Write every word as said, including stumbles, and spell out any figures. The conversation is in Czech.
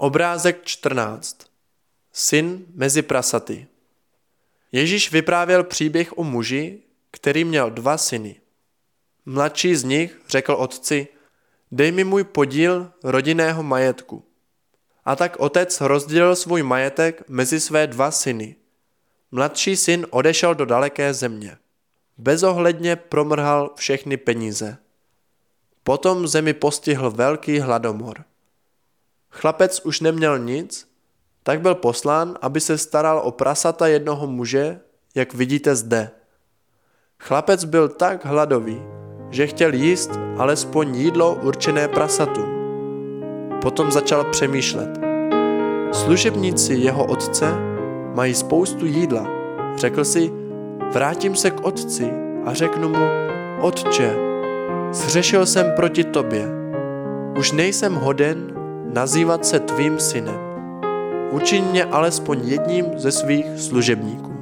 Obrázek čtrnáct. Syn mezi prasaty. Ježíš vyprávěl příběh o muži, který měl dva syny. Mladší z nich řekl otci: dej mi můj podíl rodinného majetku. A tak otec rozdělil svůj majetek mezi své dva syny. Mladší syn odešel do daleké země. Bezohledně promrhal všechny peníze. Potom zemi postihl velký hladomor. Chlapec už neměl nic, tak byl poslán, aby se staral o prasata jednoho muže, jak vidíte zde. Chlapec byl tak hladový, že chtěl jíst alespoň jídlo určené prasatům. Potom začal přemýšlet. Služebníci jeho otce mají spoustu jídla. Řekl si: vrátím se k otci a řeknu mu: otče, zřešil jsem proti tobě. Už nejsem hoden nazývat se tvým synem. Učiň mě alespoň jedním ze svých služebníků.